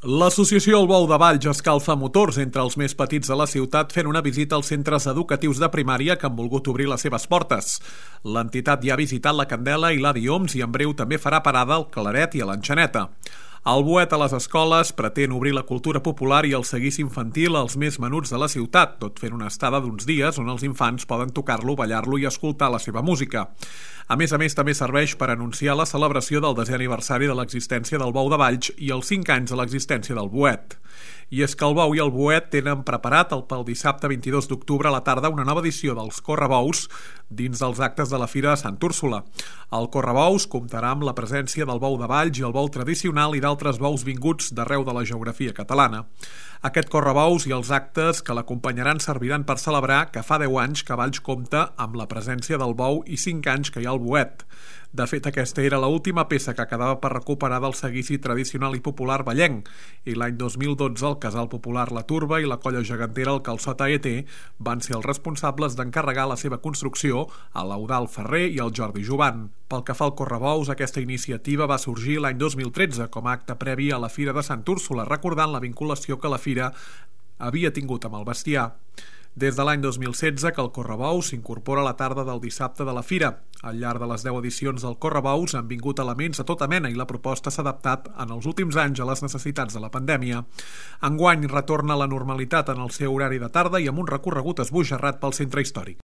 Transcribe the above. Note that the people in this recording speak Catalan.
L'associació El Bou de Valls escalfa motors entre els més petits de la ciutat fent una visita als centres educatius de primària que han volgut obrir les seves portes. L'entitat ja ha visitat la Candela i l'Adi Oms i en breu també farà parada al Claret i a l'Enxaneta. El Boet a les escoles pretén obrir la cultura popular i el seguici infantil als més menuts de la ciutat, tot fent una estada d'uns dies on els infants poden tocar-lo, ballar-lo i escoltar la seva música. A més, també serveix per anunciar la celebració del 10è aniversari de l'existència del Bou de Valls i els 5 anys de l'existència del Boet. I és que el Bou i el Boet tenen preparat pel dissabte 22 d'octubre a la tarda una nova edició dels Correbous dins dels actes de la Fira de Sant Úrsula. El Correbous comptarà amb la presència del Bou de Valls i el bou tradicional i d'altres bous vinguts d'arreu de la geografia catalana. Aquest Correbous i els actes que l'acompanyaran serviran per celebrar que fa 10 anys que Valls compta amb la presència del bou i 5 anys que hi ha el Boet. De fet, aquesta era l'última peça que quedava per recuperar del seguici tradicional i popular vallenc, i l'any 2012 el Casal Popular La Turba i la Colla Gegantera el Calçot AET van ser els responsables d'encarregar la seva construcció a l'Eudald Ferrer i al Jordi Jovan. Pel que fa al Correbous, aquesta iniciativa va sorgir l'any 2013 com a acte previ a la Fira de Sant Úrsula, recordant la vinculació que la Fira havia tingut amb el bestiar. Des de l'any 2016 que el Correbous s'incorpora a la tarda del dissabte de la Fira. Al llarg de les 10 edicions del Correbous han vingut elements a tota mena i la proposta s'ha adaptat en els últims anys a les necessitats de la pandèmia. Enguany retorna a la normalitat en el seu horari de tarda i amb un recorregut esbojarrat pel centre històric.